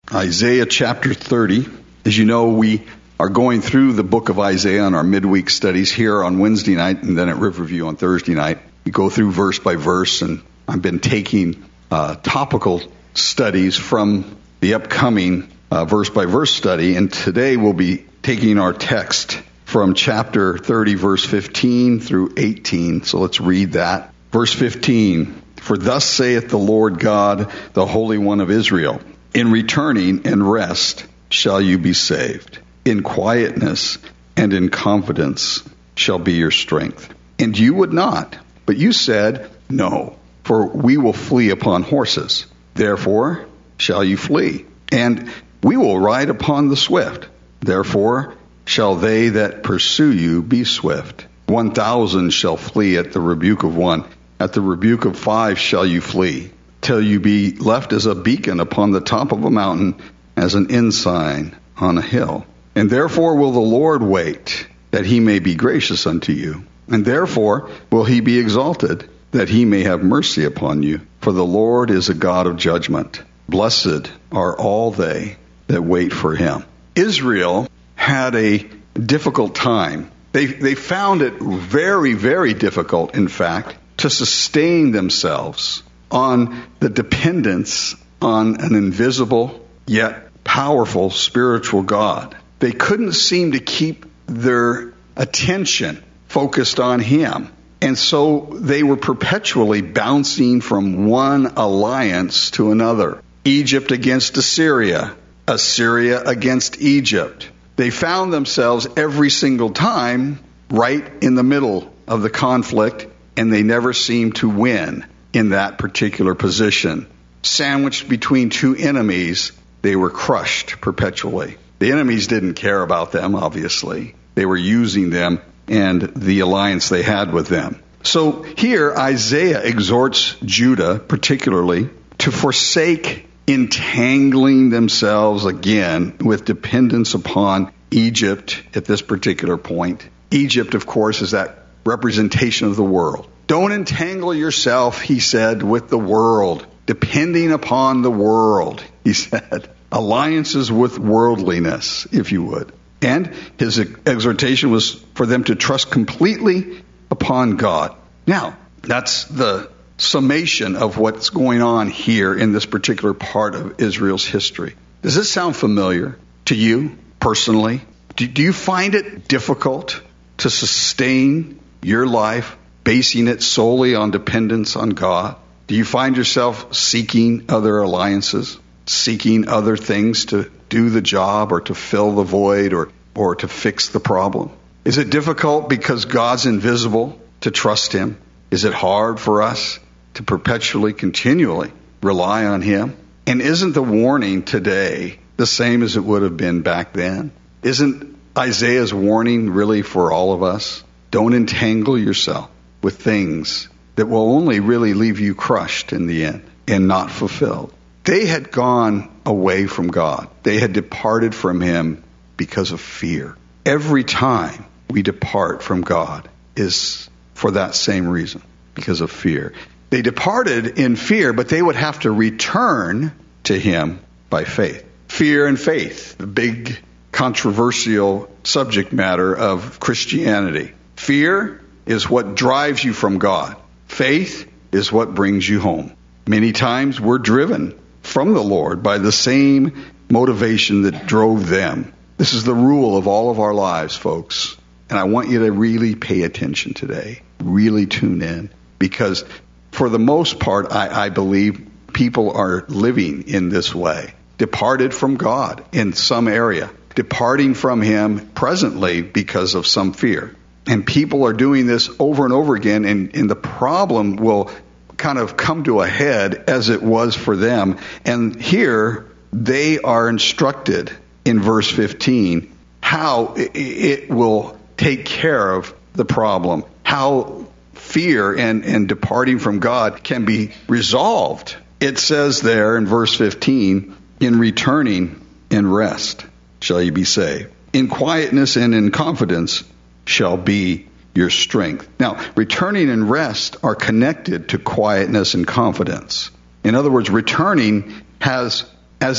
Isaiah chapter 30. As you know, we are going through the book of Isaiah on our midweek studies here on Wednesday night and then at Riverview on Thursday night. We go through verse by verse, and I've been taking topical studies from the upcoming verse by verse study, and today we'll be taking our text from chapter 30, verse 15 through 18. So let's read that. Verse 15, "For thus saith the Lord God, the Holy One of Israel, in returning and rest shall you be saved. In quietness and in confidence shall be your strength. And you would not, but you said, No, for we will flee upon horses. Therefore shall you flee. And we will ride upon the swift. Therefore shall they that pursue you be swift. 1,000 shall flee at the rebuke of one. At the rebuke of 5 shall you flee, till you be left as a beacon upon the top of a mountain, as an ensign on a hill. And therefore will the Lord wait, that he may be gracious unto you. And therefore will he be exalted, that he may have mercy upon you. For the Lord is a God of judgment. Blessed are all they that wait for him." Israel had a difficult time. They found it very, very difficult, in fact, to sustain themselves on the dependence on an invisible yet powerful spiritual God. They couldn't seem to keep their attention focused on him. And so they were perpetually bouncing from one alliance to another. Egypt against Assyria, Assyria against Egypt. They found themselves every single time right in the middle of the conflict, and they never seemed to win in that particular position. Sandwiched between two enemies, they were crushed perpetually. The enemies didn't care about them, obviously. They were using them and the alliance they had with them. So here Isaiah exhorts Judah particularly to forsake entangling themselves again with dependence upon Egypt at this particular point. Egypt, of course, is that representation of the world. Don't entangle yourself, he said, with the world, depending upon the world, he said. Alliances with worldliness, if you would. And his exhortation was for them to trust completely upon God. Now, that's the summation of what's going on here in this particular part of Israel's history. Does this sound familiar to you personally? Do you find it difficult to sustain your life basing it solely on dependence on God? Do you find yourself seeking other alliances, seeking other things to do the job or to fill the void or to fix the problem? Is it difficult because God's invisible to trust him? Is it hard for us to perpetually, continually rely on him? And isn't the warning today the same as it would have been back then? Isn't Isaiah's warning really for all of us? Don't entangle yourself with things that will only really leave you crushed in the end and not fulfilled. They had gone away from God. They had departed from him because of fear. Every time we depart from God is for that same reason, because of fear. They departed in fear, but they would have to return to him by faith. Fear and faith, the big controversial subject matter of Christianity. Fear is what drives you from God. Faith is what brings you home. Many times we're driven from the Lord by the same motivation that drove them. This is the rule of all of our lives, folks. And I want you to really pay attention today. Really tune in. Because for the most part, I believe people are living in this way. Departed from God in some area. Departing from him presently because of some fear. And people are doing this over and over again, and the problem will kind of come to a head as it was for them. And here they are instructed in verse 15 how it will take care of the problem, how fear and departing from God can be resolved. It says there in verse 15, in returning and rest shall you be saved. In quietness and in confidence shall be your strength. Now, returning and rest are connected to quietness and confidence. In other words, returning has as its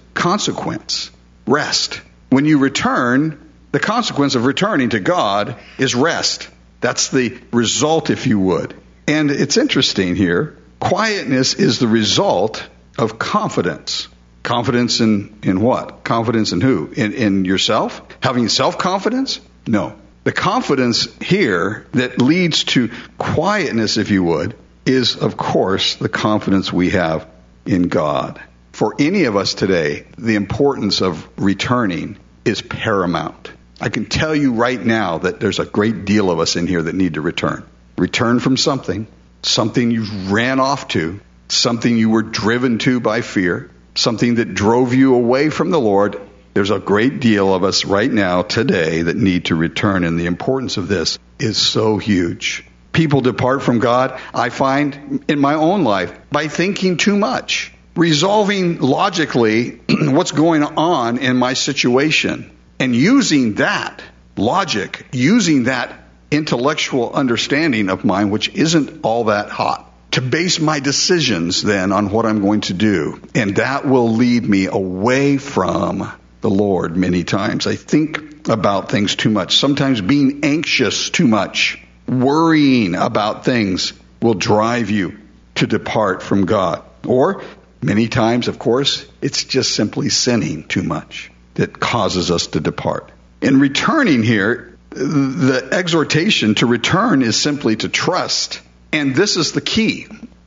consequence. Rest. When you return, the consequence of returning to God is rest. That's the result, if you would. And it's interesting here. Quietness is the result of confidence. Confidence in what? Confidence in who? In yourself? Having self-confidence? No. The confidence here that leads to quietness, if you would, is, of course, the confidence we have in God. For any of us today, the importance of returning is paramount. I can tell you right now that there's a great deal of us in here that need to return. Return from something you ran off to, something you were driven to by fear, something that drove you away from the Lord. There's a great deal of us right now today that need to return, and the importance of this is so huge. People depart from God, I find, in my own life, by thinking too much, resolving logically what's going on in my situation, and using that logic, using that intellectual understanding of mine, which isn't all that hot, to base my decisions then on what I'm going to do. And that will lead me away from the Lord many times. I think about things too much. Sometimes being anxious too much, worrying about things will drive you to depart from God. Or many times, of course, it's just simply sinning too much that causes us to depart. In returning here, the exhortation to return is simply to trust. And this is the key.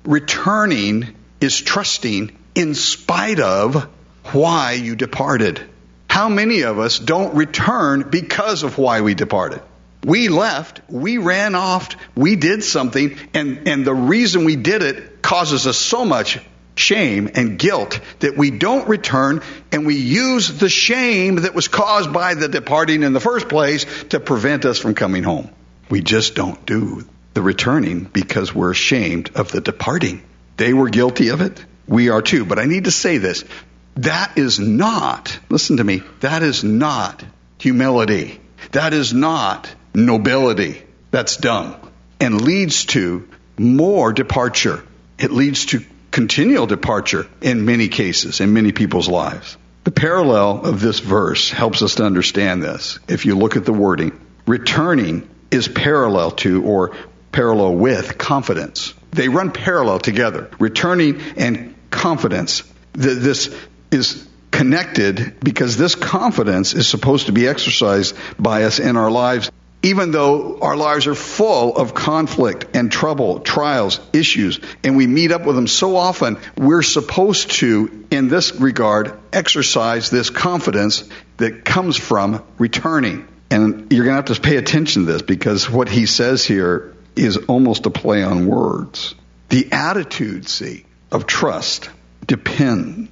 Returning is trusting in spite of why you departed. How many of us don't return because of why we departed? We left, we ran off, we did something, and the reason we did it causes us so much shame and guilt that we don't return, and we use the shame that was caused by the departing in the first place to prevent us from coming home. We just don't do the returning because we're ashamed of the departing. They were guilty of it. We are too. But I need to say this. That is not, listen to me, that is not humility. That is not nobility. That's dumb and leads to more departure. It leads to continual departure in many cases, in many people's lives. The parallel of this verse helps us to understand this. If you look at the wording, returning is parallel to or parallel with confidence. They run parallel together. Returning and confidence. This is connected because this confidence is supposed to be exercised by us in our lives, even though our lives are full of conflict and trouble, trials, issues, and we meet up with them so often. We're supposed to, in this regard, exercise this confidence that comes from returning. And you're going to have to pay attention to this because what he says here is almost a play on words. The attitude, see, of trust depends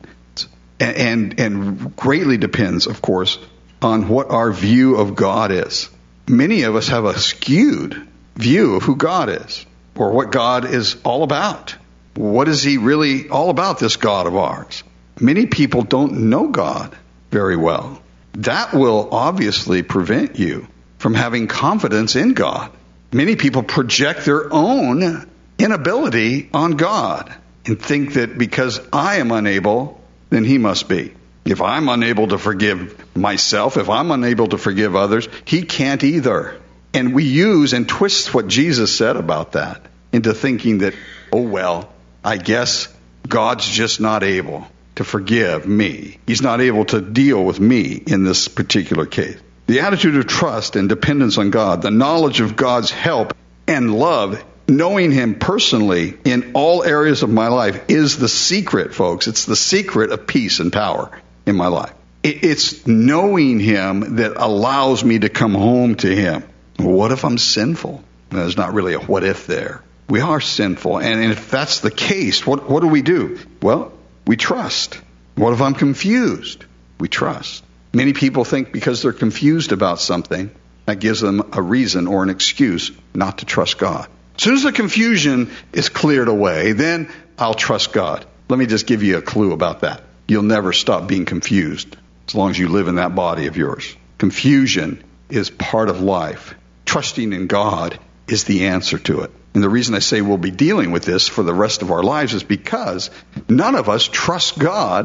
and greatly depends, of course, on what our view of God is. Many of us have a skewed view of who God is or what God is all about. What is he really all about, this God of ours? Many people don't know God very well. That will obviously prevent you from having confidence in God. Many people project their own inability on God and think that because I am unable, then he must be. If I'm unable to forgive myself, if I'm unable to forgive others, he can't either. And we use and twist what Jesus said about that into thinking that, oh, well, I guess God's just not able to forgive me. He's not able to deal with me in this particular case. The attitude of trust and dependence on God, the knowledge of God's help and love, knowing him personally in all areas of my life is the secret, folks. It's the secret of peace and power in my life. It's knowing him that allows me to come home to him. What if I'm sinful? There's not really a what if there. We are sinful. And if that's the case, what do? Well, we trust. What if I'm confused? We trust. Many people think because they're confused about something, that gives them a reason or an excuse not to trust God. As soon as the confusion is cleared away, then I'll trust God. Let me just give you a clue about that. You'll never stop being confused as long as you live in that body of yours. Confusion is part of life. Trusting in God is the answer to it. And the reason I say we'll be dealing with this for the rest of our lives is because none of us trust God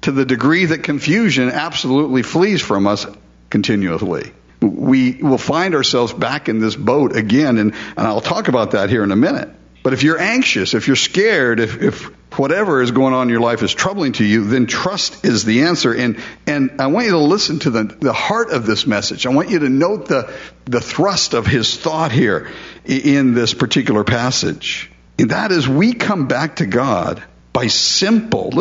to the degree that confusion absolutely flees from us continually. We will find ourselves back in this boat again, and I'll talk about that here in a minute. But if you're anxious, if you're scared, if whatever is going on in your life is troubling to you, then trust is the answer. And I want you to listen to the heart of this message. I want you to note the thrust of his thought here in this particular passage. And that is, we come back to God by simple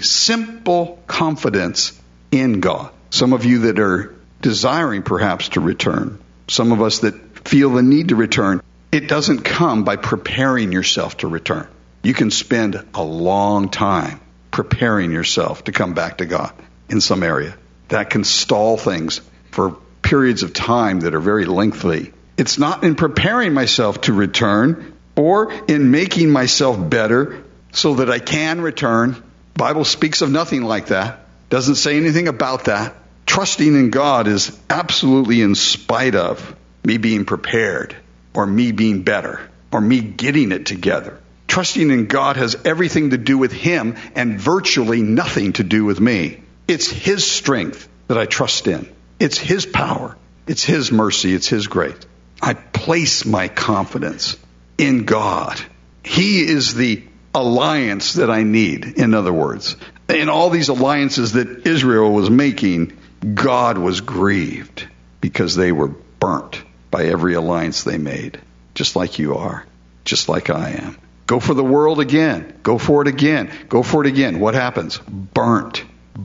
confidence in God. Some of you that are desiring perhaps to return, some of us that feel the need to return, it doesn't come by preparing yourself to return. You can spend a long time preparing yourself to come back to God in some area. That can stall things for periods of time that are very lengthy. It's not in preparing myself to return or in making myself better so that I can return. The Bible speaks of nothing like that. Doesn't say anything about that. Trusting in God is absolutely in spite of me being prepared, or me being better, or me getting it together. Trusting in God has everything to do with him and virtually nothing to do with me. It's his strength that I trust in. It's his power. It's his mercy. It's his grace. I place my confidence in God. He is the alliance that I need, in other words. In all these alliances that Israel was making, God was grieved because they were burnt by every alliance they made, just like you are, just like I am. Go for the world again. Go for it again. Go for it again. What happens? Burnt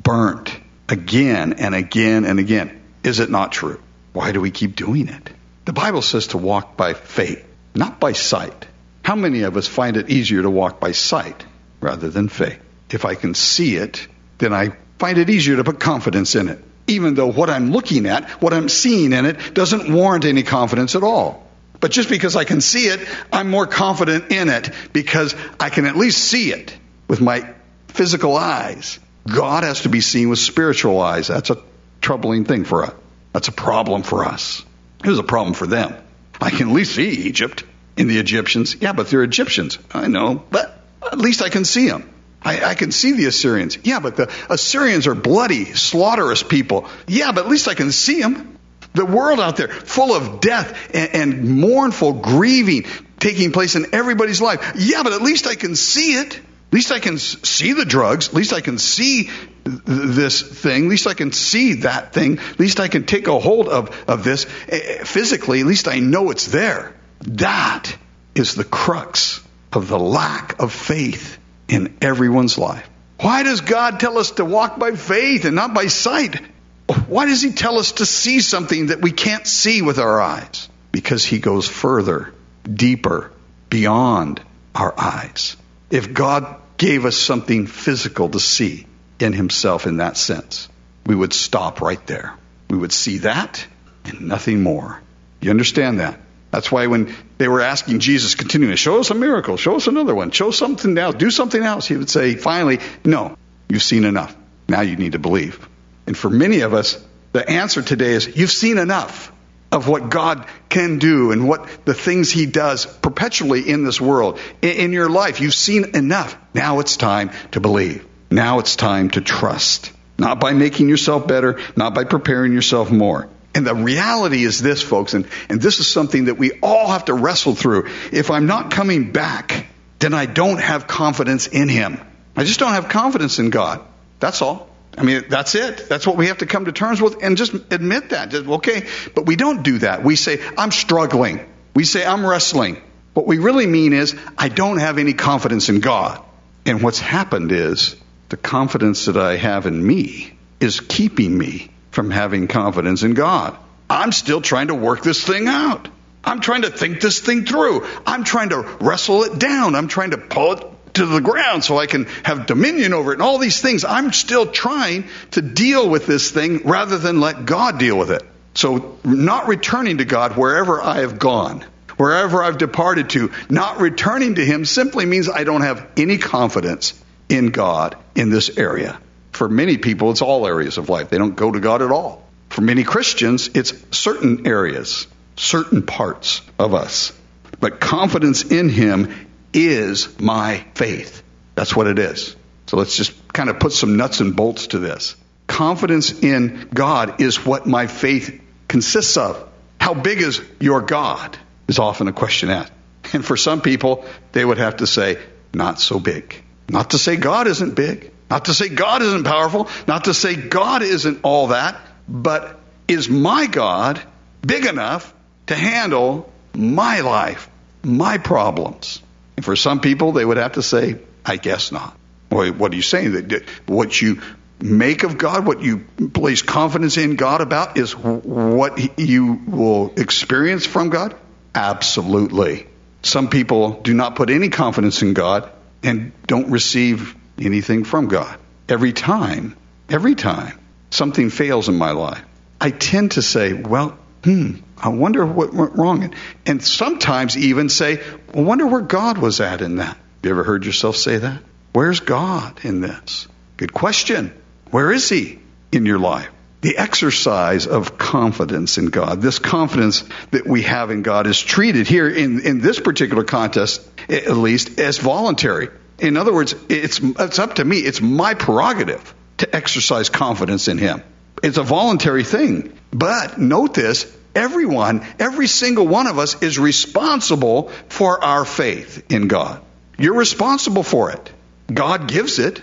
again and again and again. Is it not true? Why do we keep doing it? The Bible says to walk by faith, not by sight. How many of us find it easier to walk by sight rather than faith? If I can see it, then I find it easier to put confidence in it, even though what I'm looking at, what I'm seeing in it, doesn't warrant any confidence at all. But just because I can see it, I'm more confident in it because I can at least see it with my physical eyes. God has to be seen with spiritual eyes. That's a troubling thing for us. That's a problem for us. It was a problem for them. I can at least see Egypt and the Egyptians. Yeah, but they're Egyptians. I know, but at least I can see them. I can see the Assyrians. Yeah, but the Assyrians are bloody, slaughterous people. Yeah, but at least I can see them. The world out there full of death and mournful grieving taking place in everybody's life. Yeah, but at least I can see it. At least I can see the drugs. At least I can see this thing. At least I can see that thing. At least I can take a hold of this physically. At least I know it's there. That is the crux of the lack of faith in everyone's life. Why does God tell us to walk by faith and not by sight? Why does he tell us to see something that we can't see with our eyes? Because he goes further, deeper, beyond our eyes. If God gave us something physical to see in himself in that sense, we would stop right there. We would see that and nothing more. You understand that? That's why when they were asking Jesus continually, show us a miracle, show us another one, show something else, do something else, he would say, finally, no, you've seen enough. Now you need to believe. And for many of us, the answer today is you've seen enough of what God can do and what the things he does perpetually in this world. In your life, you've seen enough. Now it's time to believe. Now it's time to trust. Not by making yourself better, not by preparing yourself more. And the reality is this, folks, and this is something that we all have to wrestle through. If I'm not coming back, then I don't have confidence in him. I just don't have confidence in God. That's all. I mean, that's it. That's what we have to come to terms with and just admit that. Okay, but we don't do that. We say, I'm struggling. We say, I'm wrestling. What we really mean is, I don't have any confidence in God. And what's happened is, the confidence that I have in me is keeping me from having confidence in God. I'm still trying to work this thing out. I'm trying to think this thing through. I'm trying to wrestle it down. I'm trying to pull it to the ground so I can have dominion over it and all these things. I'm still trying to deal with this thing rather than let God deal with it. So not returning to God wherever I have gone, wherever I've departed to, not returning to him simply means I don't have any confidence in God in this area. For many people, it's all areas of life. They don't go to God at all. For many Christians, it's certain areas, certain parts of us. But confidence in him is my faith. That's what it is. So let's just kind of put some nuts and bolts to this. Confidence in God is what my faith consists of. How big is your God? Is often a question asked. And for some people, they would have to say, not so big. Not to say God isn't big. Not to say God isn't powerful. Not to say God isn't all that. But is my God big enough to handle my life, my problems? And for some people, they would have to say, I guess not. Well, what are you saying? What you make of God, what you place confidence in God about, is what you will experience from God? Absolutely. Some people do not put any confidence in God and don't receive anything from God. Every time something fails in my life, I tend to say, well, I wonder what went wrong. And sometimes even say, I wonder where God was at in that. You ever heard yourself say that? Where's God in this? Good question. Where is He in your life? The exercise of confidence in God, this confidence that we have in God, is treated here in this particular context, at least, as voluntary. In other words, it's up to me. It's my prerogative to exercise confidence in Him. It's a voluntary thing. But note this, every single one of us is responsible for our faith in God. You're responsible for it. God gives it.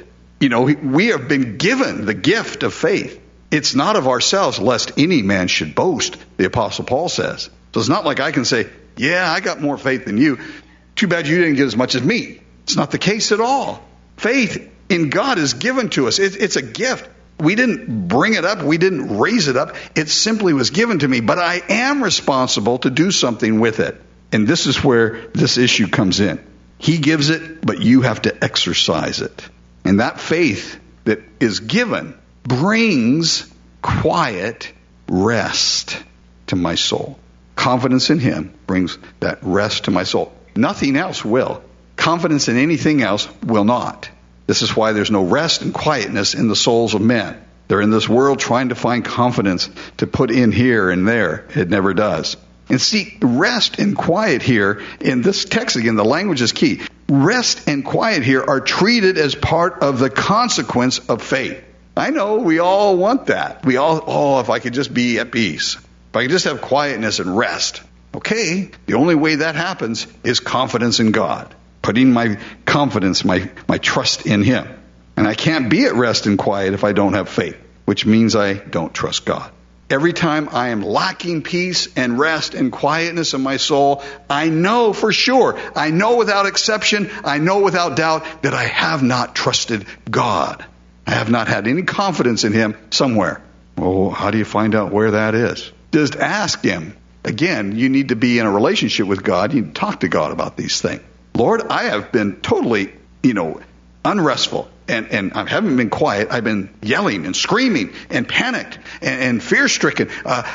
We have been given the gift of faith. It's not of ourselves, lest any man should boast, the Apostle Paul says. So it's not like I can say, yeah, I got more faith than you. Too bad you didn't get as much as me. It's not the case at all. Faith in God is given to us. It's a gift. We didn't bring it up. We didn't raise it up. It simply was given to me. But I am responsible to do something with it. And this is where this issue comes in. He gives it, but you have to exercise it. And that faith that is given brings quiet rest to my soul. Confidence in Him brings that rest to my soul. Nothing else will. Confidence in anything else will not. This is why there's no rest and quietness in the souls of men. They're in this world trying to find confidence to put in here and there. It never does. And see, rest and quiet here, in this text again, the language is key. Rest and quiet here are treated as part of the consequence of faith. I know we all want that. We all, if I could just be at peace. If I could just have quietness and rest. Okay, the only way that happens is confidence in God. Putting my confidence, my trust in Him. And I can't be at rest and quiet if I don't have faith, which means I don't trust God. Every time I am lacking peace and rest and quietness in my soul, I know for sure, I know without exception, I know without doubt that I have not trusted God. I have not had any confidence in Him somewhere. Well, how do you find out where that is? Just ask Him. Again, you need to be in a relationship with God. You need to talk to God about these things. Lord, I have been totally, unrestful. And I haven't been quiet. I've been yelling and screaming and panicked and fear-stricken.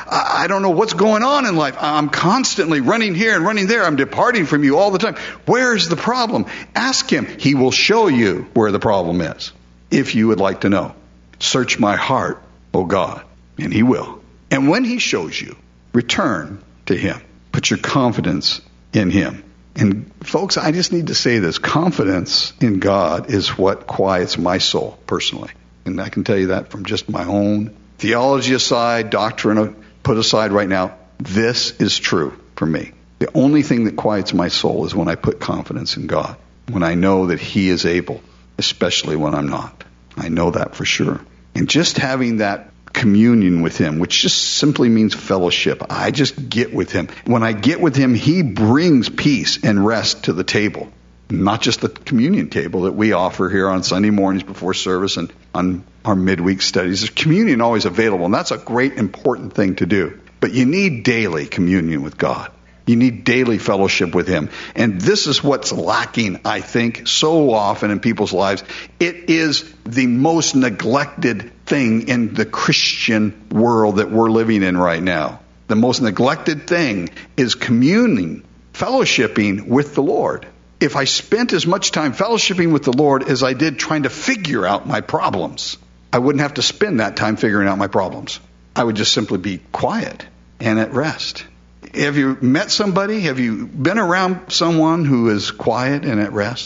I don't know what's going on in life. I'm constantly running here and running there. I'm departing from you all the time. Where's the problem? Ask Him. He will show you where the problem is, if you would like to know. Search my heart, O God, and He will. And when He shows you, return to Him. Put your confidence in Him. And folks, I just need to say this. Confidence in God is what quiets my soul, personally. And I can tell you that from just my own theology aside, doctrine put aside right now. This is true for me. The only thing that quiets my soul is when I put confidence in God. When I know that He is able, especially when I'm not. I know that for sure. And just having that communion with Him, which just simply means fellowship. I just get with Him. When I get with Him, He brings peace and rest to the table. Not just the communion table that we offer here on Sunday mornings before service and on our midweek studies. There's communion always available, and that's a great, important thing to do. But you need daily communion with God. You need daily fellowship with Him. And this is what's lacking, I think, so often in people's lives. It is the most neglected thing in the Christian world that we're living in right now. The most neglected thing is communing, fellowshipping with the Lord. If I spent as much time fellowshipping with the Lord as I did trying to figure out my problems, I wouldn't have to spend that time figuring out my problems. I would just simply be quiet and at rest. Have you met somebody? Have you been around someone who is quiet and at rest?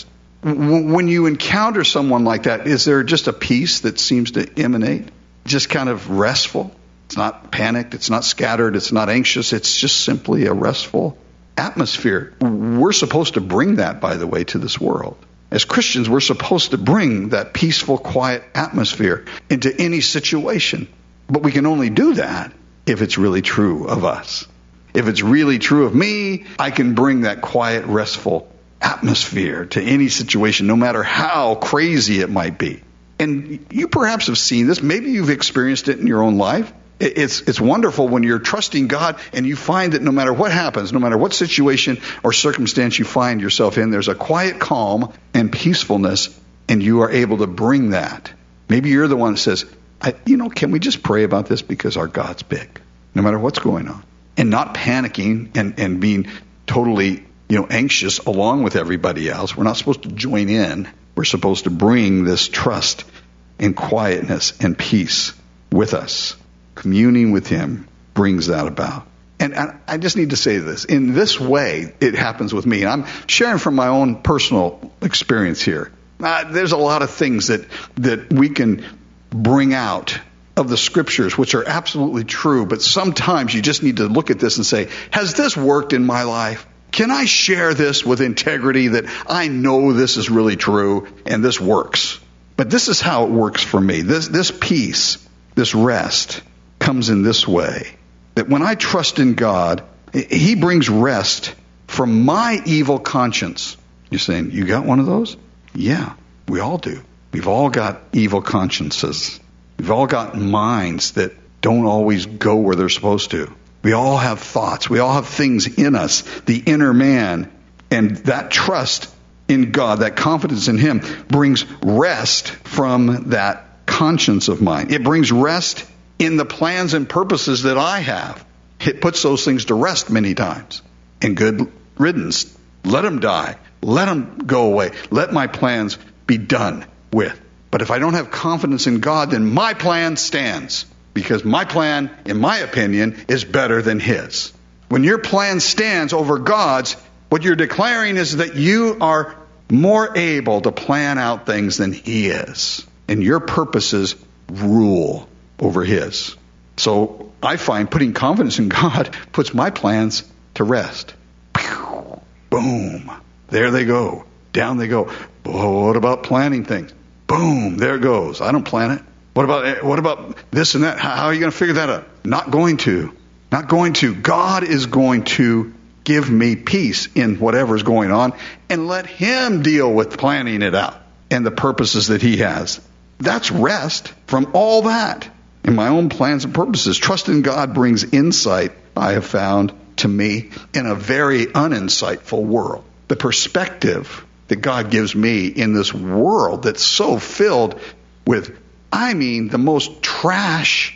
When you encounter someone like that, is there just a peace that seems to emanate? Just kind of restful? It's not panicked, it's not scattered, it's not anxious, it's just simply a restful atmosphere. We're supposed to bring that, by the way, to this world. As Christians, we're supposed to bring that peaceful, quiet atmosphere into any situation. But we can only do that if it's really true of us. If it's really true of me, I can bring that quiet, restful atmosphere to any situation, no matter how crazy it might be. And you perhaps have seen this. Maybe you've experienced it in your own life. It's wonderful when you're trusting God and you find that no matter what happens, no matter what situation or circumstance you find yourself in, there's a quiet calm and peacefulness, and you are able to bring that. Maybe you're the one that says, can we just pray about this because our God's big, no matter what's going on, and not panicking and being totally anxious along with everybody else. We're not supposed to join in. We're supposed to bring this trust and quietness and peace with us. Communing with Him brings that about. And I just need to say this. In this way, it happens with me. And I'm sharing from my own personal experience here. There's a lot of things that we can bring out of the Scriptures, which are absolutely true. But sometimes you just need to look at this and say, has this worked in my life? Can I share this with integrity that I know this is really true and this works? But this is how it works for me. This peace, this rest comes in this way. That when I trust in God, He brings rest from my evil conscience. You're saying, you got one of those? Yeah, we all do. We've all got evil consciences. We've all got minds that don't always go where they're supposed to. We all have thoughts. We all have things in us, the inner man. And that trust in God, that confidence in Him, brings rest from that conscience of mine. It brings rest in the plans and purposes that I have. It puts those things to rest many times. And good riddance. Let them die. Let them go away. Let my plans be done with. But if I don't have confidence in God, then my plan stands. Because my plan, in my opinion, is better than His. When your plan stands over God's, what you're declaring is that you are more able to plan out things than He is. And your purposes rule over His. So I find putting confidence in God puts my plans to rest. Boom. There they go. Down they go. Oh, what about planning things? Boom. There it goes. I don't plan it. What about this and that? How are you going to figure that out? Not going to. Not going to. God is going to give me peace in whatever's going on and let Him deal with planning it out and the purposes that He has. That's rest from all that in my own plans and purposes. Trust in God brings insight, I have found, to me in a very uninsightful world. The perspective that God gives me in this world that's so filled with the most trash,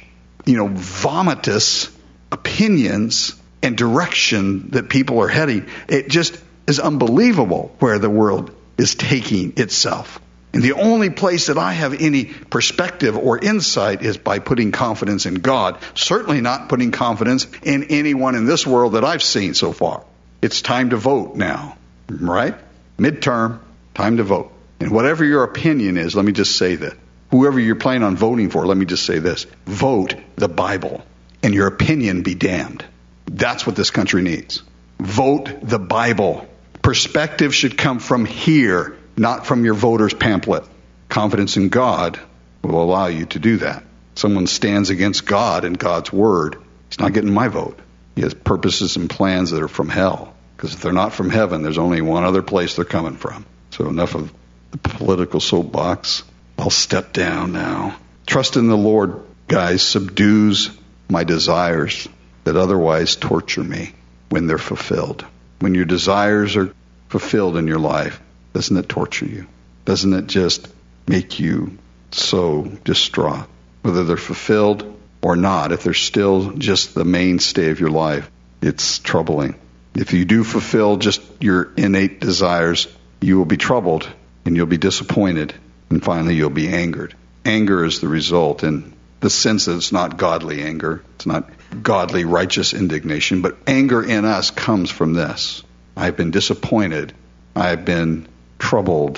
vomitous opinions and direction that people are heading. It just is unbelievable where the world is taking itself. And the only place that I have any perspective or insight is by putting confidence in God. Certainly not putting confidence in anyone in this world that I've seen so far. It's time to vote now, right? Midterm, time to vote. And whatever your opinion is, let me just say that. Whoever you're planning on voting for, let me just say this. Vote the Bible, and your opinion be damned. That's what this country needs. Vote the Bible. Perspective should come from here, not from your voter's pamphlet. Confidence in God will allow you to do that. Someone stands against God and God's Word, he's not getting my vote. He has purposes and plans that are from hell. Because if they're not from heaven, there's only one other place they're coming from. So enough of the political soapbox. I'll step down now. Trust in the Lord, guys, subdues my desires that otherwise torture me when they're fulfilled. When your desires are fulfilled in your life, doesn't it torture you? Doesn't it just make you so distraught? Whether they're fulfilled or not, if they're still just the mainstay of your life, it's troubling. If you do fulfill just your innate desires, you will be troubled and you'll be disappointed. And finally, you'll be angered. Anger is the result in the sense that it's not godly anger. It's not godly, righteous indignation. But anger in us comes from this. I've been disappointed. I've been troubled.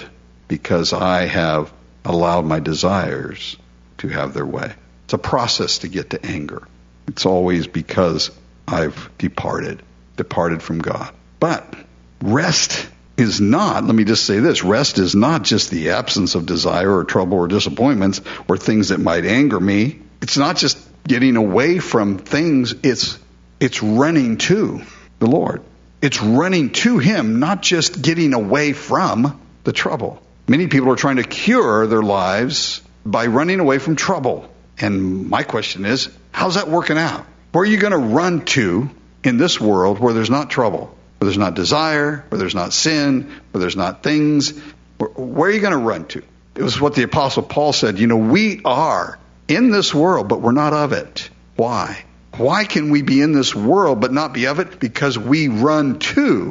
because I have allowed my desires to have their way. It's a process to get to anger. It's always because I've departed from God. But rest is not, let me just say this, rest is not just the absence of desire or trouble or disappointments or things that might anger me. It's not just getting away from things. It's running to the Lord. It's running to Him, not just getting away from the trouble. Many people are trying to cure their lives by running away from trouble. And my question is, how's that working out? Where are you going to run to in this world where there's not trouble, where there's not desire, where there's not sin, where there's not things? Where are you going to run to? It was what the Apostle Paul said. We are in this world, but we're not of it. Why? Why can we be in this world but not be of it? Because we return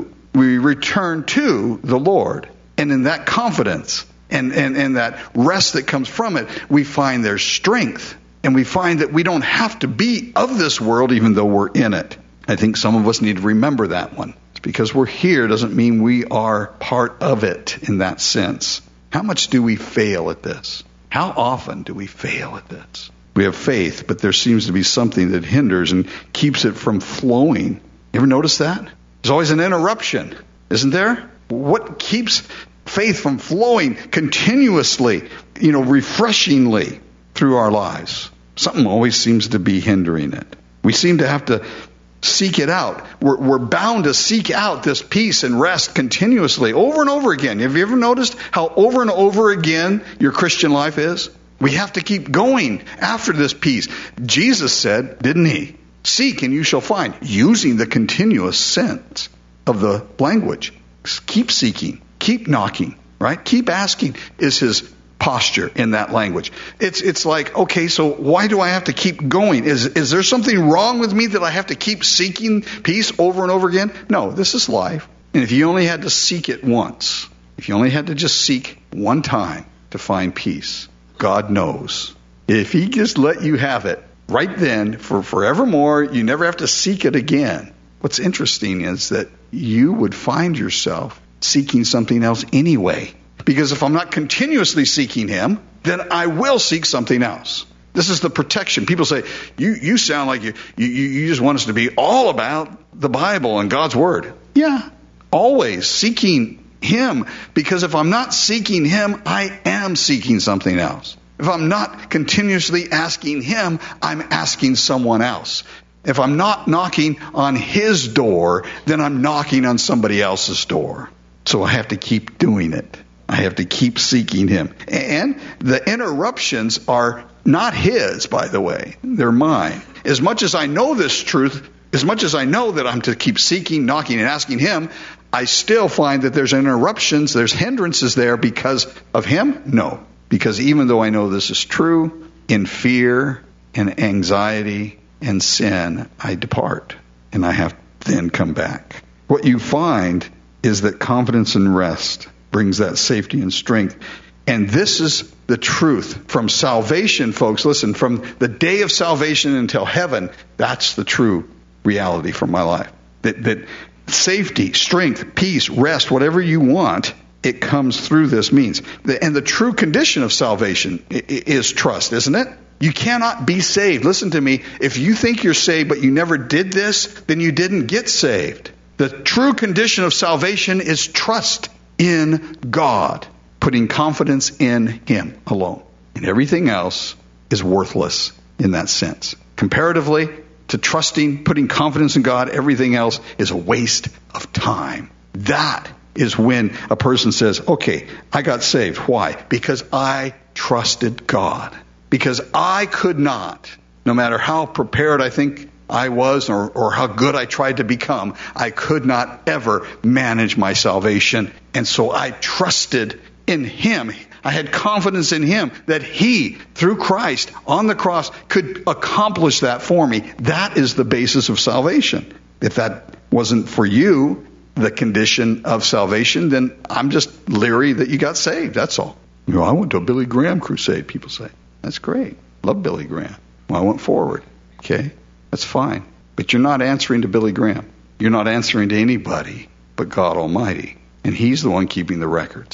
to the Lord. And in that confidence and that rest that comes from it, we find there's strength. And we find that we don't have to be of this world even though we're in it. I think some of us need to remember that one. It's because we're here doesn't mean we are part of it in that sense. How much do we fail at this? How often do we fail at this? We have faith, but there seems to be something that hinders and keeps it from flowing. You ever notice that? There's always an interruption, isn't there? What keeps faith from flowing continuously, refreshingly through our lives? Something always seems to be hindering it. We seem to have to seek it out. We're bound to seek out this peace and rest continuously, over and over again. Have you ever noticed how over and over again your Christian life is? We have to keep going after this peace. Jesus said, didn't He? Seek and you shall find, using the continuous sense of the language. Keep seeking, keep knocking, right? Keep asking is His posture in that language. It's like, okay, so why do I have to keep going? Is there something wrong with me that I have to keep seeking peace over and over again? No, this is life. And if you only had to seek it once, if you only had to just seek one time to find peace, God knows. If He just let you have it right then for forevermore, you never have to seek it again. What's interesting is that you would find yourself seeking something else anyway. Because if I'm not continuously seeking Him, then I will seek something else. This is the protection. People say, you sound like you just want us to be all about the Bible and God's Word. Yeah, always seeking Him. Because if I'm not seeking Him, I am seeking something else. If I'm not continuously asking Him, I'm asking someone else. If I'm not knocking on His door, then I'm knocking on somebody else's door. So I have to keep doing it. I have to keep seeking Him. And the interruptions are not His, by the way. They're mine. As much as I know this truth, as much as I know that I'm to keep seeking, knocking, and asking Him, I still find that there's interruptions, there's hindrances there because of Him? No. Because even though I know this is true, in fear and anxiety and sin, I depart. And I have to then come back. What you find is that confidence and rest brings that safety and strength. And this is the truth. From salvation, folks, listen, from the day of salvation until heaven, that's the true reality for my life. That safety, strength, peace, rest, whatever you want, it comes through this means. And the true condition of salvation is trust, isn't it? You cannot be saved. Listen to me. If you think you're saved but you never did this, then you didn't get saved. The true condition of salvation is trust in God, putting confidence in Him alone. And everything else is worthless in that sense. Comparatively to trusting, putting confidence in God, everything else is a waste of time. That is when a person says, okay, I got saved. Why? Because I trusted God. Because I could not, no matter how prepared I think I was or how good I tried to become, I could not ever manage my salvation. And so I trusted in Him. I had confidence in Him that He, through Christ on the cross, could accomplish that for me. That is the basis of salvation. If that wasn't for you, the condition of salvation, then I'm just leery that you got saved. That's all. I went to a Billy Graham crusade, people say. That's great. Love Billy Graham. Well, I went forward. Okay. That's fine. But you're not answering to Billy Graham. You're not answering to anybody but God Almighty. And He's the one keeping the records.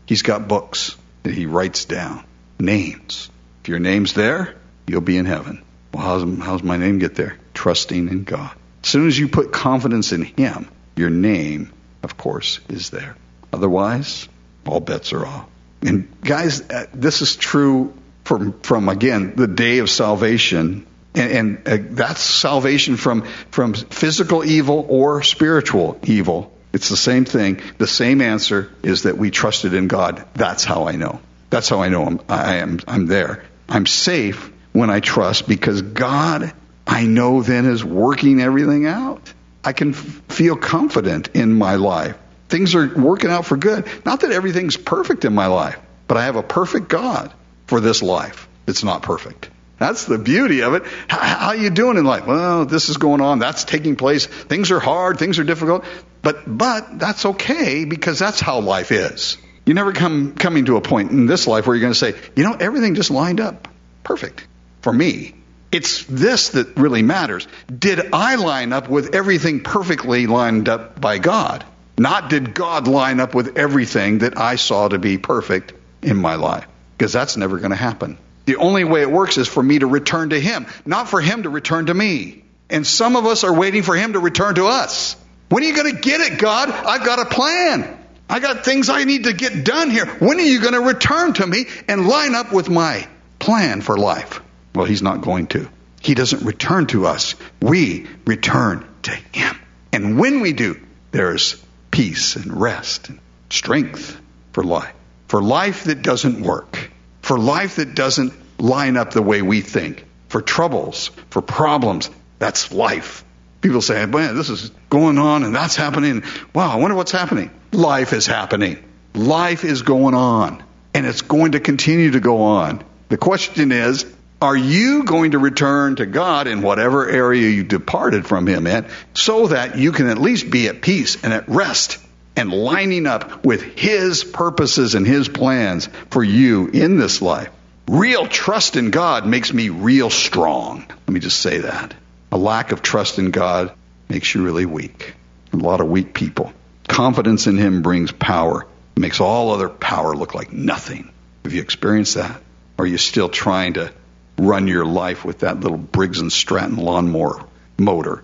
He's got books that he writes down. Names. If your name's there, you'll be in heaven. Well, how's my name get there? Trusting in God. As soon as you put confidence in him, your name, of course, is there. Otherwise, all bets are off. And guys, this is true from again, the day of salvation. And that's salvation from physical evil or spiritual evil. It's the same thing. The same answer is that we trusted in God. That's how I know. That's how I know I'm there. I'm safe when I trust, because God, I know then, is working everything out. I can feel confident in my life. Things are working out for good. Not that everything's perfect in my life, but I have a perfect God for this life. It's not perfect. That's the beauty of it. How are you doing in life? Well, this is going on. That's taking place. Things are hard. Things are difficult. But that's okay, because that's how life is. You never coming to a point in this life where you're going to say, everything just lined up perfect for me. It's this that really matters. Did I line up with everything perfectly lined up by God? Not did God line up with everything that I saw to be perfect in my life? Because that's never going to happen. The only way it works is for me to return to him, not for him to return to me. And some of us are waiting for him to return to us. When are you going to get it, God? I've got a plan. I got things I need to get done here. When are you going to return to me and line up with my plan for life? Well, he's not going to. He doesn't return to us. We return to him. And when we do, there's peace and rest and strength for life. For life that doesn't work. For life that doesn't line up the way we think. For troubles, for problems. That's life. People say, man, this is going on and that's happening. Wow, I wonder what's happening. Life is happening. Life is going on. And it's going to continue to go on. The question is, are you going to return to God in whatever area you departed from him in, so that you can at least be at peace and at rest and lining up with his purposes and his plans for you in this life? Real trust in God makes me real strong. Let me just say that. A lack of trust in God makes you really weak. A lot of weak people. Confidence in him brings power. It makes all other power look like nothing. Have you experienced that? Or are you still trying to run your life with that little Briggs & Stratton lawnmower motor?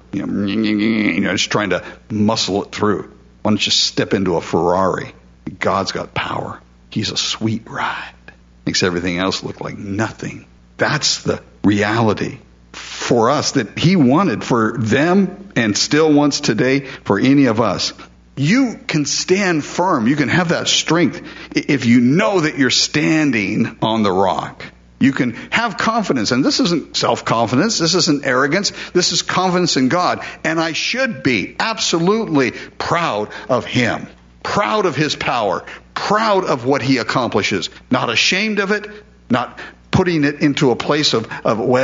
Just trying to muscle it through. Why don't you step into a Ferrari? God's got power. He's a sweet ride. Makes everything else look like nothing. That's the reality for us that he wanted for them and still wants today for any of us. You can stand firm. You can have that strength if you know that you're standing on the rock. You can have confidence. And this isn't self-confidence. This isn't arrogance. This is confidence in God. And I should be absolutely proud of him. Proud of his power. Proud of what he accomplishes. Not ashamed of it. Not putting it into a place of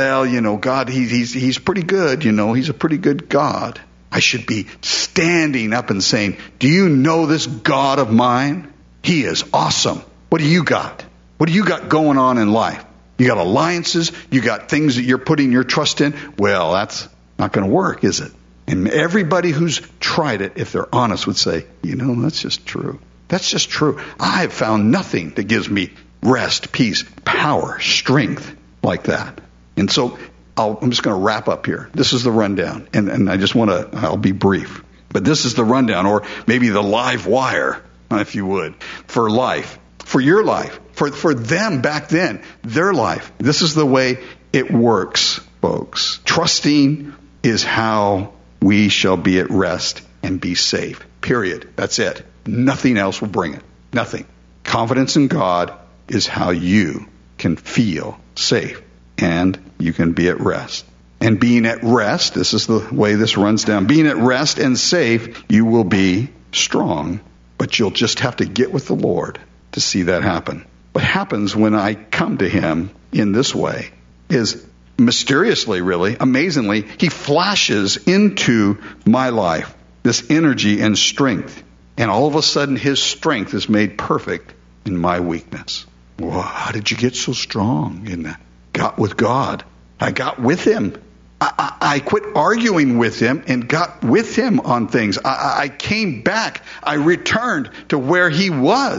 God, he's pretty good. He's a pretty good God. I should be standing up and saying, do you know this God of mine? He is awesome. What do you got? What do you got going on in life? You got alliances. You got things that you're putting your trust in. Well, that's not going to work, is it? And everybody who's tried it, if they're honest, would say, that's just true. That's just true. I've found nothing that gives me rest, peace, power, strength like that. And so I'm just going to wrap up here. This is the rundown. And I just I'll be brief. But this is the rundown, or maybe the live wire, if you would, for life, for your life, for them back then, their life. This is the way it works, folks. Trusting is how we shall be at rest and be safe. Period. That's it. Nothing else will bring it. Nothing. Confidence in God is how you can feel safe and you can be at rest. And being at rest, this is the way this runs down. Being at rest and safe, you will be strong. But you'll just have to get with the Lord to see that happen. What happens when I come to him in this way is mysteriously, really, amazingly, he flashes into my life this energy and strength. And all of a sudden, his strength is made perfect in my weakness. Well, how did you get so strong in that? Got with God. I got with him. I quit arguing with him and got with him on things. I came back. I returned to where he was.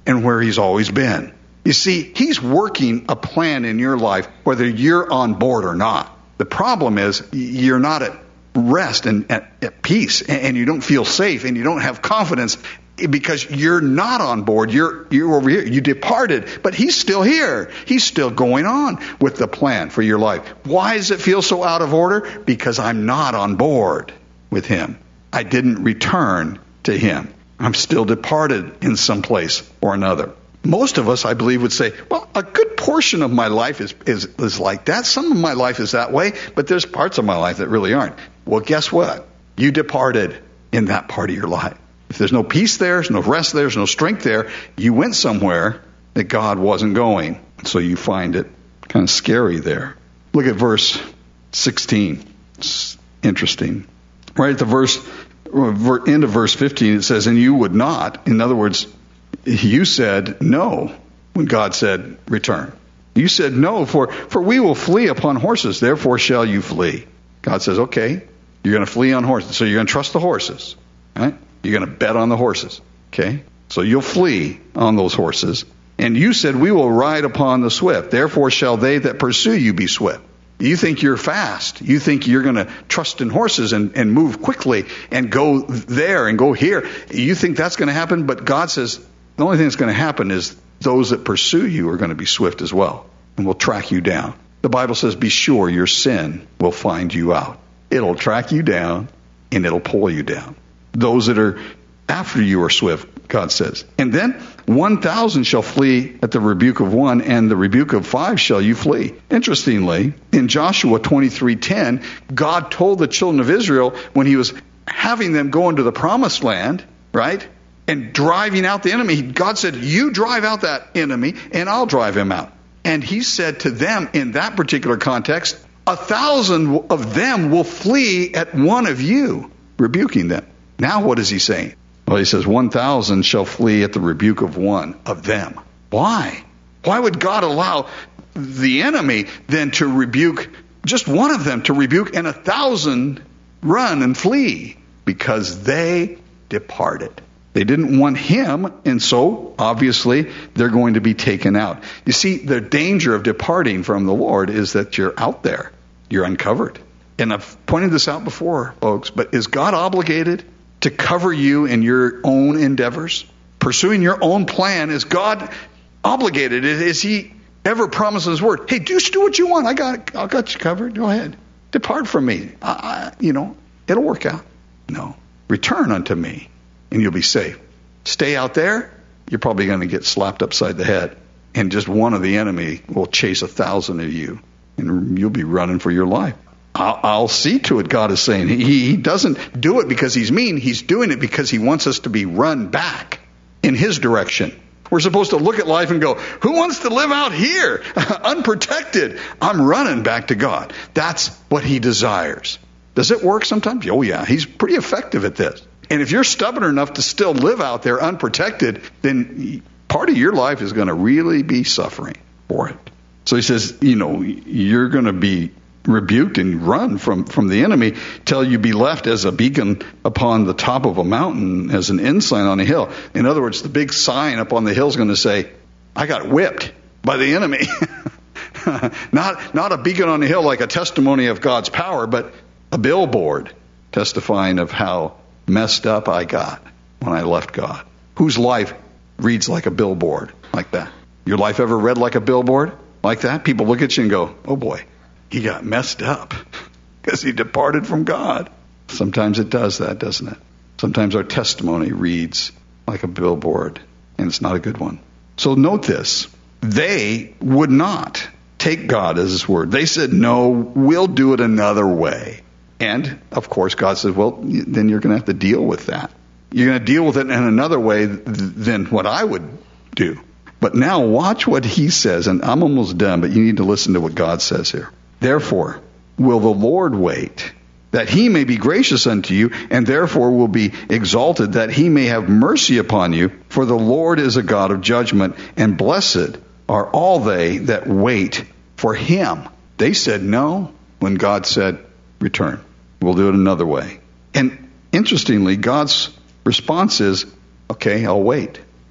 and where he's always been. You see, he's working a plan in your life, whether you're on board or not. The problem is you're not at rest and at peace, and you don't feel safe, and you don't have confidence because you're not on board. You're over here. You departed, but he's still here. He's still going on with the plan for your life. Why does it feel so out of order? Because I'm not on board with him. I didn't return to him. I'm still departed in some place or another. Most of us, I believe, would say, well, a good portion of my life is like that. Some of my life is that way, but there's parts of my life that really aren't. Well, guess what? You departed in that part of your life. If there's no peace there, there's no rest there, there's no strength there, you went somewhere that God wasn't going. So you find it kind of scary there. Look at verse 16. It's interesting. Right at the end of verse 15, it says, and you would not. In other words, you said no when God said return. You said no, for we will flee upon horses, therefore shall you flee. God says, okay, you're going to flee on horses, so you're going to trust the horses. Right? You're going to bet on the horses. Okay? So you'll flee on those horses. And you said, we will ride upon the swift, therefore shall they that pursue you be swift. You think you're fast. You think you're going to trust in horses and move quickly and go there and go here. You think that's going to happen, but God says the only thing that's going to happen is those that pursue you are going to be swift as well and will track you down. The Bible says, be sure your sin will find you out. It'll track you down and it'll pull you down. Those that are after you are swift, God says. And then 1,000 shall flee at the rebuke of one, and the rebuke of 5 shall you flee. Interestingly, in Joshua 23:10, God told the children of Israel when he was having them go into the promised land, right, and driving out the enemy, God said, you drive out that enemy and I'll drive him out. And he said to them in that particular context, 1,000 of them will flee at one of you, rebuking them. Now what is he saying? Well, he says 1,000 shall flee at the rebuke of one of them. Why? Why would God allow the enemy then to rebuke, just one of them to rebuke, and 1,000 run and flee? Because they departed. They didn't want him, and so, obviously, they're going to be taken out. You see, the danger of departing from the Lord is that you're out there. You're uncovered. And I've pointed this out before, folks, but is God obligated to cover you in your own endeavors? Pursuing your own plan, is God obligated? Is he ever promised his word? Hey, just do what you want. I got you covered. Go ahead. Depart from me. It'll work out. No. Return unto me, and you'll be safe. Stay out there, you're probably going to get slapped upside the head. And just one of the enemy will chase 1,000 of you, and you'll be running for your life. I'll see to it, God is saying. He doesn't do it because he's mean. He's doing it because he wants us to be run back in his direction. We're supposed to look at life and go, who wants to live out here unprotected? I'm running back to God. That's what he desires. Does it work sometimes? Oh, yeah. He's pretty effective at this. And if you're stubborn enough to still live out there unprotected, then part of your life is going to really be suffering for it. So he says, you're going to be rebuked and run from the enemy till you be left as a beacon upon the top of a mountain, as an ensign on a hill. In other words, the big sign up on the hill is going to say, I got whipped by the enemy. Not a beacon on the hill like a testimony of God's power, but a billboard testifying of how messed up I got when I left God. Whose life reads like a billboard like that? Your life ever read like a billboard like that? People look at you and go, oh boy, he got messed up because he departed from God. Sometimes it does that, doesn't it? Sometimes our testimony reads like a billboard, and it's not a good one. So note this. They would not take God as his word. They said, no, we'll do it another way. And, of course, God said, well, then you're going to have to deal with that. You're going to deal with it in another way than what I would do. But now watch what he says, and I'm almost done, but you need to listen to what God says here. Therefore, will the Lord wait, that he may be gracious unto you, and therefore will be exalted, that he may have mercy upon you. For the Lord is a God of judgment, and blessed are all they that wait for him. They said no when God said, return. We'll do it another way. And interestingly, God's response is, okay, I'll wait.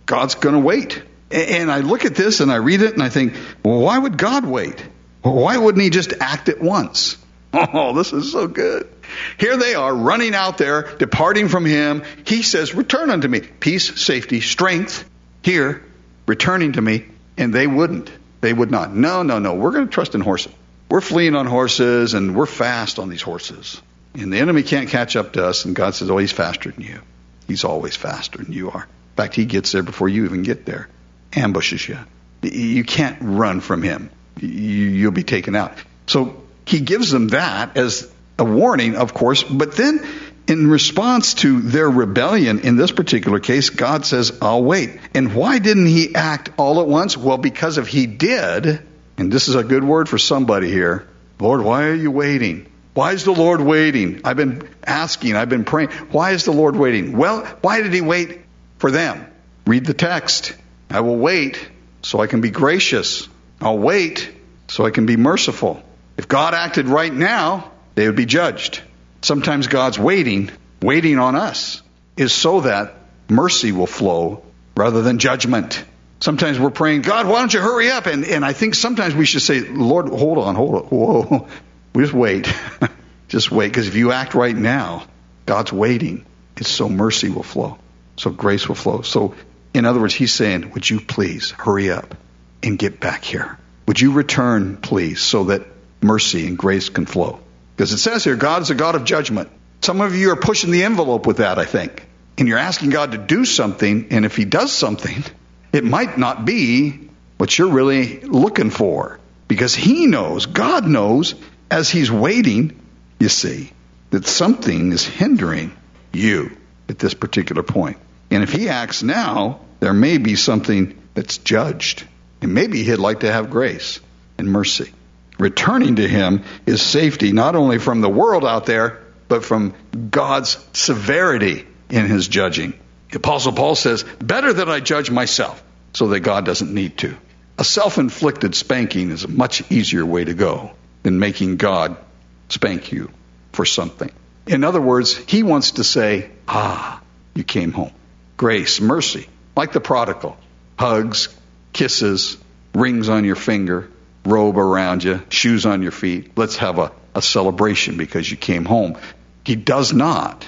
God's going to wait. And I look at this and I read it and I think, well, why would God wait? Why wouldn't he just act at once? Oh, this is so good. Here they are running out there, departing from him. He says, return unto me. Peace, safety, strength. Here, returning to me. And they wouldn't. They would not. No. We're going to trust in horses. We're fleeing on horses and we're fast on these horses. And the enemy can't catch up to us. And God says, oh, he's faster than you. He's always faster than you are. In fact, he gets there before you even get there. Ambushes you. You can't run from him. You'll be taken out. So he gives them that as a warning, of course. But then in response to their rebellion, in this particular case, God says, I'll wait. And why didn't he act all at once? Well, because if he did, and this is a good word for somebody here, Lord, why are you waiting? Why is the Lord waiting? I've been asking, I've been praying. Why is the Lord waiting? Well, why did he wait for them? Read the text. I will wait so I can be gracious. I'll wait so I can be merciful. If God acted right now, they would be judged. Sometimes God's waiting on us, is so that mercy will flow rather than judgment. Sometimes we're praying, God, why don't you hurry up? And I think sometimes we should say, Lord, hold on. Whoa. Just wait. Just wait. Because if you act right now, God's waiting. It's so mercy will flow. So grace will flow. So in other words, he's saying, would you please hurry up and get back here? Would you return, please, so that mercy and grace can flow? Because it says here, God is a God of judgment. Some of you are pushing the envelope with that, I think. And you're asking God to do something, and if he does something, it might not be what you're really looking for. Because he knows, God knows, as he's waiting, you see, that something is hindering you at this particular point. And if he acts now, there may be something that's judged. And maybe he'd like to have grace and mercy. Returning to him is safety, not only from the world out there, but from God's severity in his judging. The Apostle Paul says, better that I judge myself so that God doesn't need to. A self-inflicted spanking is a much easier way to go than making God spank you for something. In other words, he wants to say, you came home. Grace, mercy, like the prodigal. Hugs, kisses, rings on your finger, robe around you, shoes on your feet. Let's have a celebration because you came home. He does not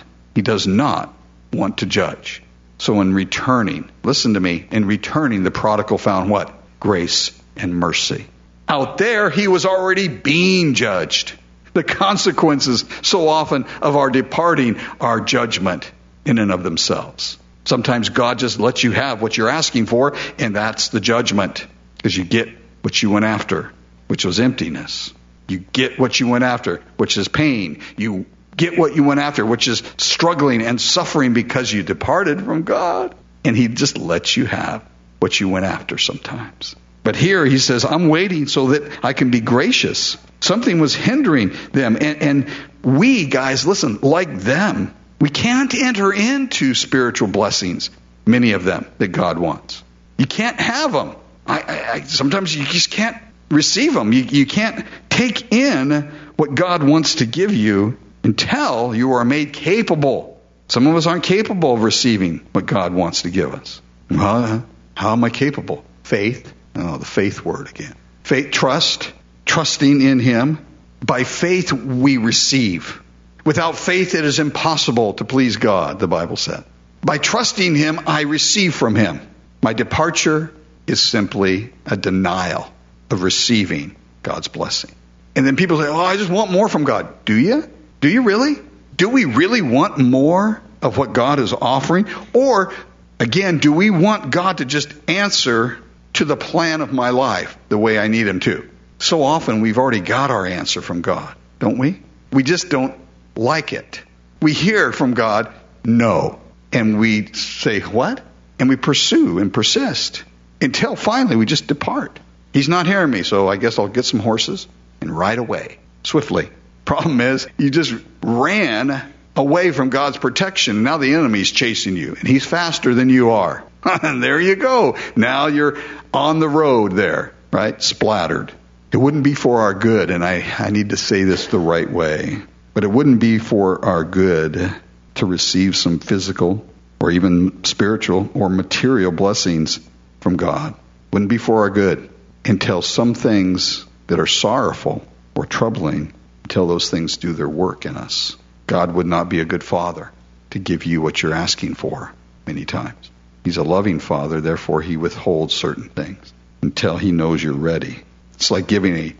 want to judge. So in returning, listen to me, in returning, the prodigal found what? Grace and mercy. Out there, he was already being judged. The consequences so often of our departing are judgment in and of themselves. Sometimes God just lets you have what you're asking for, and that's the judgment. Because you get what you went after, which was emptiness. You get what you went after, which is pain. You get what you went after, which is struggling and suffering because you departed from God. And he just lets you have what you went after sometimes. But here he says, I'm waiting so that I can be gracious. Something was hindering them. And we, guys, listen, like them, we can't enter into spiritual blessings, many of them, that God wants. You can't have them. Sometimes you just can't receive them. You can't take in what God wants to give you until you are made capable. Some of us aren't capable of receiving what God wants to give us. Well, how am I capable? Faith. Oh, the faith word again. Faith, trusting in him. By faith we receive. Without faith it is impossible to please God, the Bible said. By trusting him, I receive from him. My departure is simply a denial of receiving God's blessing. And then people say, I just want more from God. Do you? Do you really? Do we really want more of what God is offering? Or, again, do we want God to just answer to the plan of my life the way I need him to? So often we've already got our answer from God, don't we? We just don't like it. We hear from God, no. And we say, what? And we pursue and persist until finally we just depart. He's not hearing me, so I guess I'll get some horses and ride away swiftly. Problem is, you just ran away from God's protection. Now the enemy's chasing you, and he's faster than you are. And there you go. Now you're on the road there, right? Splattered. It wouldn't be for our good, and I need to say this the right way, but it wouldn't be for our good to receive some physical or even spiritual or material blessings from God. Wouldn't be for our good until some things that are sorrowful or troubling, until those things do their work in us. God would not be a good father to give you what you're asking for many times. He's a loving father, therefore he withholds certain things until he knows you're ready. It's like giving a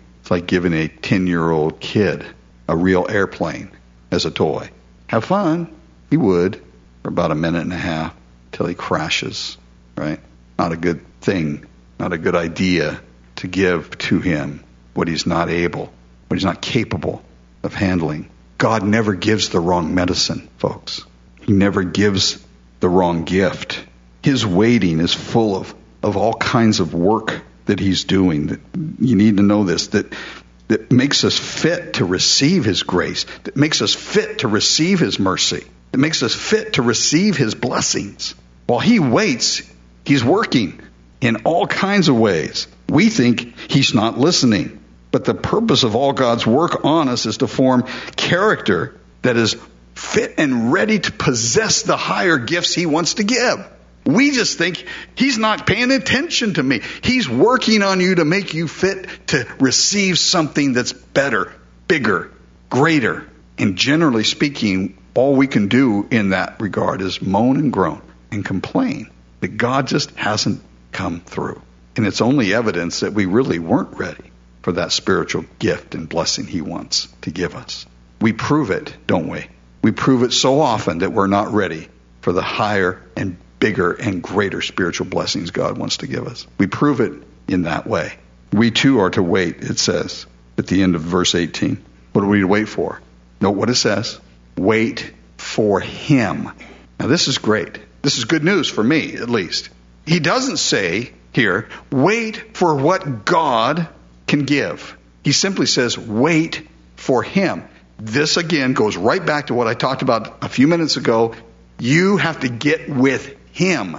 10-year-old kid a real airplane as a toy. Have fun. He would for about a minute and a half till he crashes, right? Not a good thing, not a good idea to give to him what he's not able, what he's not capable of handling. God never gives the wrong medicine, folks. He never gives the wrong gift. His waiting is full of all kinds of work that he's doing. That you need to know this, that makes us fit to receive his grace, that makes us fit to receive his mercy, that makes us fit to receive his blessings. While he waits, he's working in all kinds of ways. We think he's not listening. But the purpose of all God's work on us is to form character that is fit and ready to possess the higher gifts he wants to give. We just think he's not paying attention to me. He's working on you to make you fit to receive something that's better, bigger, greater. And generally speaking, all we can do in that regard is moan and groan and complain that God just hasn't come through. And it's only evidence that we really weren't ready for that spiritual gift and blessing he wants to give us. We prove it, don't we? We prove it so often that we're not ready for the higher and bigger and greater spiritual blessings God wants to give us. We prove it in that way. We too are to wait, it says at the end of verse 18. What are we to wait for? Note what it says. Wait for him. Now this is great. This is good news for me, at least. He doesn't say here, wait for what God can give. He simply says, wait for him. This again goes right back to what I talked about a few minutes ago. You have to get with him,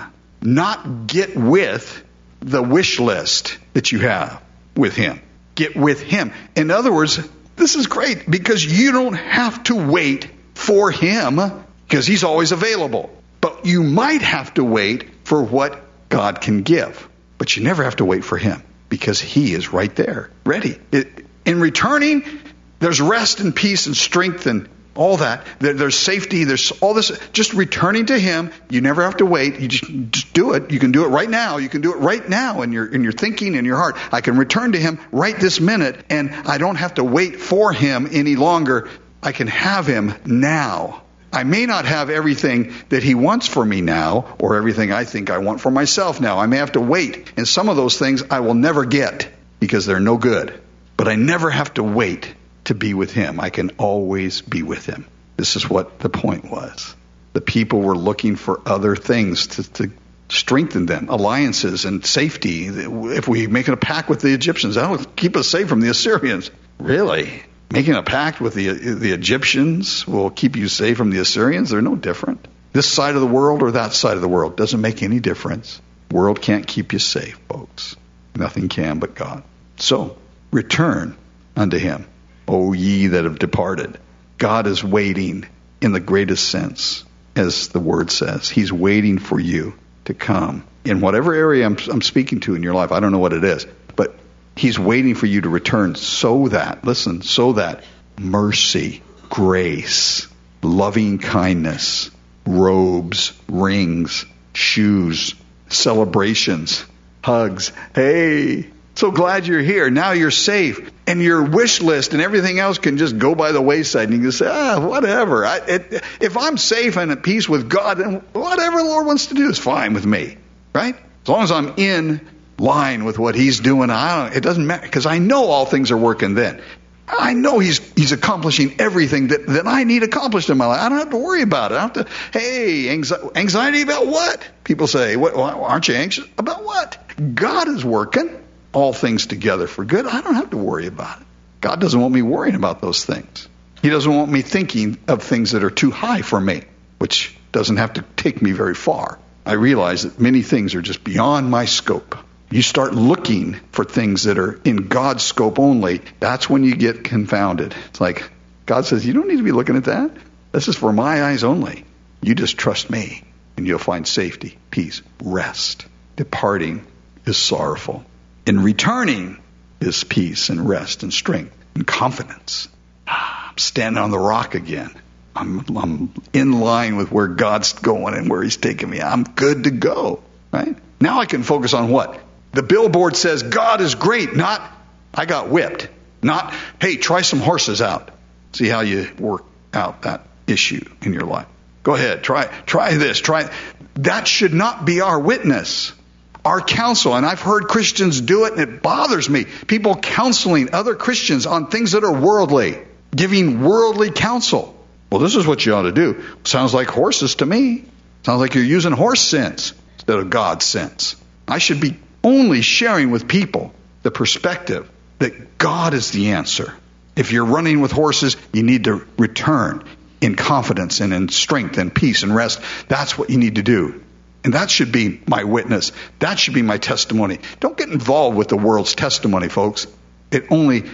not get with the wish list that you have with him. Get with him. In other words, this is great because you don't have to wait for him because he's always available. But you might have to wait for what God can give. But you never have to wait for him because he is right there, ready. In returning, there's rest and peace and strength and all that. There's safety. There's all this. Just returning to him. You never have to wait. You just do it. You can do it right now. You can do it right now in your thinking, in your heart. I can return to him right this minute, and I don't have to wait for him any longer. I can have him now. I may not have everything that he wants for me now, or everything I think I want for myself now. I may have to wait. And some of those things I will never get because they're no good. But I never have to wait to be with him. I can always be with him. This is what the point was. The people were looking for other things to strengthen them, alliances and safety. If we make a pact with the Egyptians, that'll keep us safe from the Assyrians. Really? Making a pact with the Egyptians will keep you safe from the Assyrians? They're no different. This side of the world or that side of the world doesn't make any difference. The world can't keep you safe, folks. Nothing can but God. So, return unto him, O ye that have departed. God is waiting in the greatest sense, as the word says. He's waiting for you to come. In whatever area I'm speaking to in your life, I don't know what it is, but he's waiting for you to return so that mercy, grace, loving kindness, robes, rings, shoes, celebrations, hugs. Hey, so glad you're here. Now you're safe. And your wish list and everything else can just go by the wayside. And you can say, whatever. If I'm safe and at peace with God, then whatever the Lord wants to do is fine with me. Right? As long as I'm in line with what he's doing, it doesn't matter. Because I know all things are working then. I know he's accomplishing everything that I need accomplished in my life. I don't have to worry about it. I don't have to, anxiety about what? People say, aren't you anxious? About what? God is working all things together for good. I don't have to worry about it. God doesn't want me worrying about those things. He doesn't want me thinking of things that are too high for me, which doesn't have to take me very far. I realize that many things are just beyond my scope. You start looking for things that are in God's scope only, that's when you get confounded. It's like, God says, you don't need to be looking at that. This is for my eyes only. You just trust me. and you'll find safety, peace, rest. Departing is sorrowful. In returning is peace and rest and strength and confidence. I'm standing on the rock again. I'm in line with where God's going and where He's taking me. I'm good to go, right? Now I can focus on what? The billboard says God is great, not I got whipped. Not, hey, try some horses out. See how you work out that issue in your life. Go ahead, try this, That should not be our witness. Our counsel, and I've heard Christians do it, and it bothers me. People counseling other Christians on things that are worldly, giving worldly counsel. Well, this is what you ought to do. Sounds like horses to me. Sounds like you're using horse sense instead of God sense. I should be only sharing with people the perspective that God is the answer. If you're running with horses, you need to return in confidence and in strength and peace and rest. That's what you need to do. And that should be my witness. That should be my testimony. Don't get involved with the world's testimony, folks. It only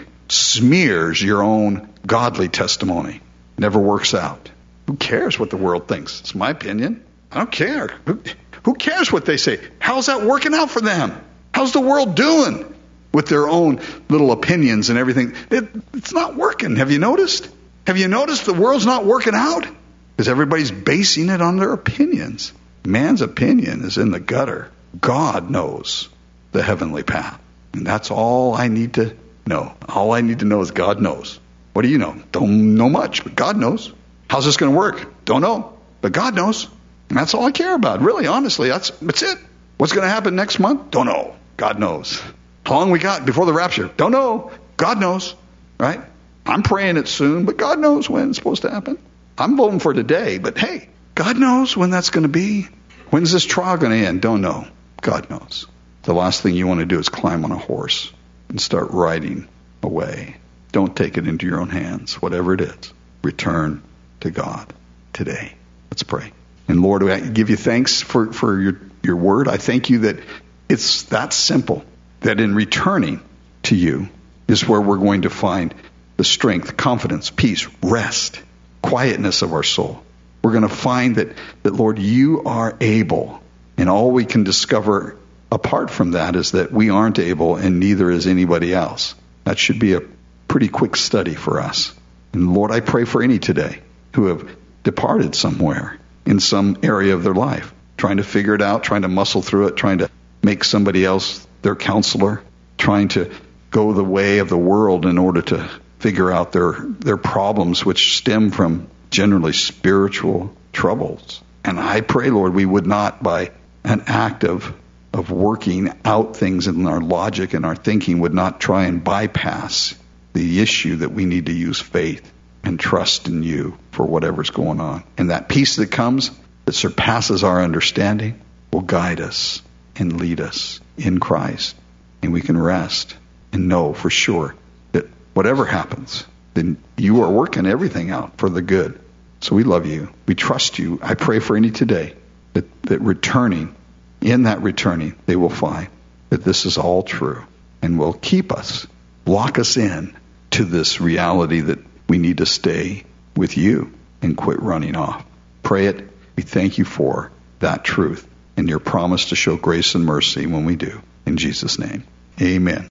smears your own godly testimony. Never works out. Who cares what the world thinks? It's my opinion. I don't care. Who cares what they say? How's that working out for them? How's the world doing with their own little opinions and everything? It's not working. Have you noticed? Have you noticed the world's not working out? Because everybody's basing it on their opinions. Man's opinion is in the gutter. God knows the heavenly path. And that's all I need to know. All I need to know is God knows. What do you know? Don't know much, but God knows. How's this going to work? Don't know, but God knows. And that's all I care about. Really, honestly, that's it. What's going to happen next month? Don't know. God knows. How long we got before the rapture? Don't know. God knows. Right? I'm praying it soon, but God knows when it's supposed to happen. I'm voting for today, but hey, God knows when that's going to be. When's this trial going to end? Don't know. God knows. The last thing you want to do is climb on a horse and start riding away. Don't take it into your own hands, whatever it is. Return to God today. Let's pray. And Lord, I give you thanks for your word. I thank you that it's that simple, that in returning to you is where we're going to find the strength, confidence, peace, rest, quietness of our soul. We're going to find that, Lord, you are able. And all we can discover apart from that is that we aren't able and neither is anybody else. That should be a pretty quick study for us. And Lord, I pray for any today who have departed somewhere in some area of their life, trying to figure it out, trying to muscle through it, trying to make somebody else their counselor, trying to go the way of the world in order to figure out their problems, which stem from generally spiritual troubles. And I pray, Lord, we would not, by an act of working out things in our logic and our thinking, would not try and bypass the issue that we need to use faith and trust in you for whatever's going on. And that peace that comes, that surpasses our understanding, will guide us and lead us in Christ. And we can rest and know for sure that whatever happens, then you are working everything out for the good. So we love you. We trust you. I pray for any today that returning, in that returning, they will find that this is all true and will keep us, lock us in to this reality that we need to stay with you and quit running off. Pray it. We thank you for that truth and your promise to show grace and mercy when we do. In Jesus' name, amen.